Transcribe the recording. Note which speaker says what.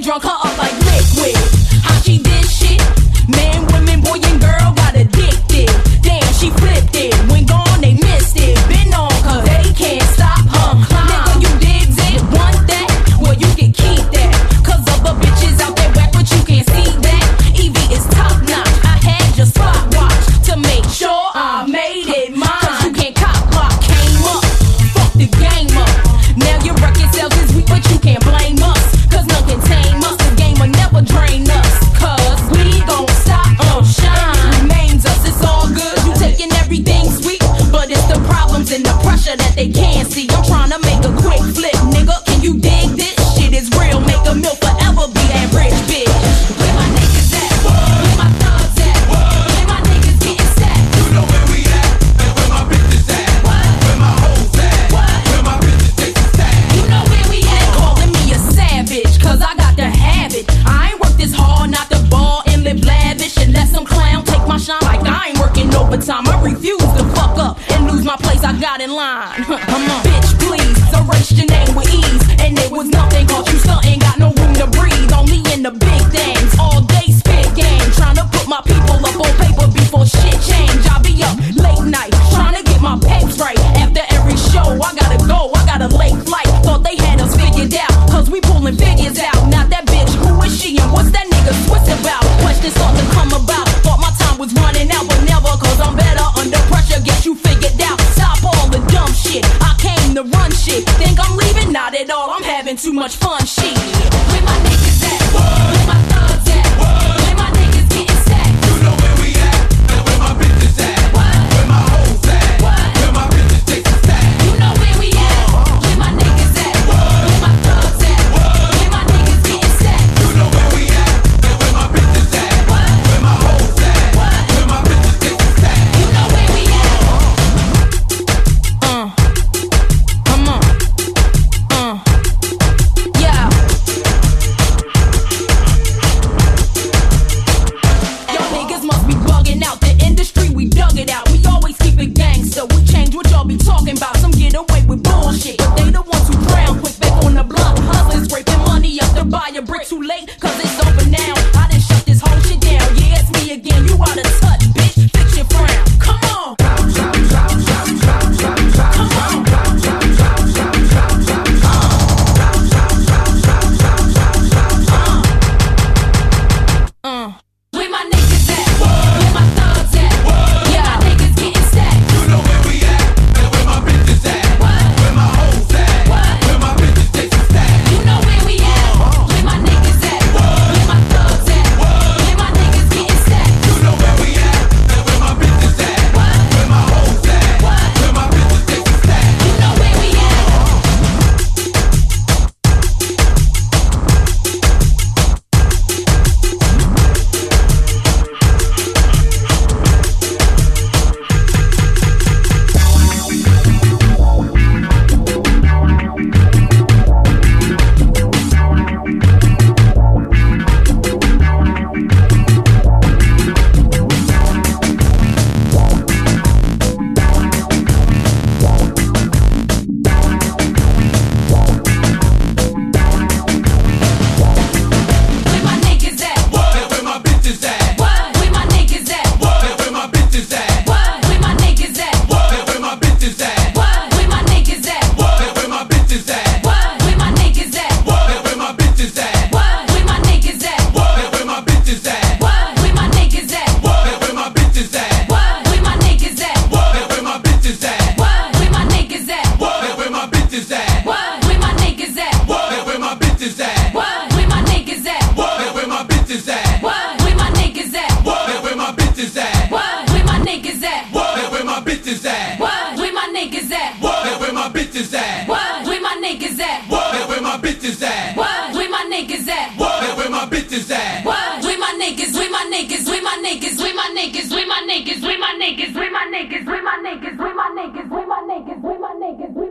Speaker 1: drunk her up like liquid. How she did shit? Man, women, boy, and girl got addicted. Damn, she flipped it. When gone, they missed it. Been on, cause they can't stop her. Nigga, you digs it? Want that? Well, you can keep that. Cause other bitches out there whack, but you can't see that. Evie is top notch. I had your spot watch to make sure I made it mine. Cause you can't cop block. Came up, fuck the game up. Now your record sales is weak, but you can't blame us. Cause none can tame us. This game will never drain us. Cause we gon' stop or shine. Remains us, it's all good. You taking everything sweet, but it's the problems and the pressure that they can't see. I'm trying to make a quick flip, nigga. Can you dig this? Shit is real. Make a meal forever be that rich bitch. Where my niggas at? Where my thugs at? Where my niggas getting stacked?
Speaker 2: You know where we at, and where my bitches at. Where my hoes at, where my bitches take some stack.
Speaker 1: You know where we at? Calling me a savage, cause I got the habit. I ain't work this hard, not the ball and live lavish. And let some clown take my shine like I ain't working overtime. I refuse to fuck up and lose my place, I got in line. Come on, bitch, please, erase your name with ease. And it was nothing, cause you still ain't got no room to breathe. Only in the big things, all day spit game. Trying to put my people up on paper before shit change. I be up late night, trying to get my peps right. After every show, I gotta go, I got a late flight. Thought they had us figured out, cause we pulling figures out. Not that bitch, who is she and what's that nigga twist about? Questions start to come about, thought my time was running out, but never, cause I'm better under pressure. Guess you figured out, stop all the dumb shit. I came to run shit, think I'm leaving? Not at all, I'm having too much fun shit. Where my niggas at? Where my thugs at? Where my niggas getting stacked?
Speaker 2: You know where we at, and where my bitches at. Where my hoes at, where my bitches take some stack.
Speaker 1: You know where we at? Where my niggas at? Where my thugs at? Where my niggas getting stacked?
Speaker 2: You know where we at, and where my bitches at. Where my hoes at, where my bitches take some stack.
Speaker 1: You know where we at? Come on. Yeah. Y'all niggas must be bugging out. The industry, we dug it out. We always keep it gangster. We change what y'all be talking about. Some get away with bullshit, but they the ones who drown quick back on the block. Hustlers scraping money up to buy a brick. Too late, cause it's over now. I done shut this whole shit down. Yeah, it's me again. You out of touch, bitch. Fix your frown. Come on. Where my niggas at? Where my thugs at? Yeah, my niggas getting stacked.
Speaker 2: You know where we at, and where my bitches at. Where my hoes at, where my bitches take some stack.
Speaker 1: You know where we at? Where my niggas at? Where my thugs at? Where my niggas getting stacked.
Speaker 2: You know where we at, and where my bitches at. Where my hoes at, where my bitches take some stack.
Speaker 1: You know where we at? Where my niggas at?
Speaker 2: And where my bitches at.
Speaker 1: Where my niggas at?
Speaker 2: And where my bitches at.
Speaker 1: Where my niggas at?
Speaker 2: And where my bitches at.
Speaker 1: Where my niggas at?
Speaker 2: And where my bitches at.
Speaker 1: Where my niggas at?
Speaker 2: And where my bitches at.
Speaker 1: Where my niggas at?
Speaker 2: And where my bitches at.
Speaker 1: Where my niggas at?
Speaker 2: And where my bitches at.
Speaker 1: Where my niggas at?
Speaker 2: And where my bitches at.
Speaker 1: Where my niggas at?
Speaker 2: And where my bitches at.
Speaker 1: Where my niggas at?
Speaker 2: And where my bitches at.
Speaker 1: Where my niggas at?
Speaker 2: And where my bitches at.
Speaker 1: Where my niggas at?
Speaker 2: And where my bitches at.
Speaker 1: Where my niggas at?
Speaker 2: And where my bitches at.
Speaker 1: Where my niggas at?
Speaker 2: And where my bitches at.
Speaker 1: Where my niggas at?
Speaker 2: And where my bitches at.
Speaker 1: Where my niggas at?
Speaker 2: And where my bitches at.
Speaker 1: Where my niggas? Where my niggas? Where my niggas? Where my niggas? Where my niggas? Where my niggas? Where my niggas? Where my niggas? Where my niggas? Where my niggas? Where my niggas? Where my niggas?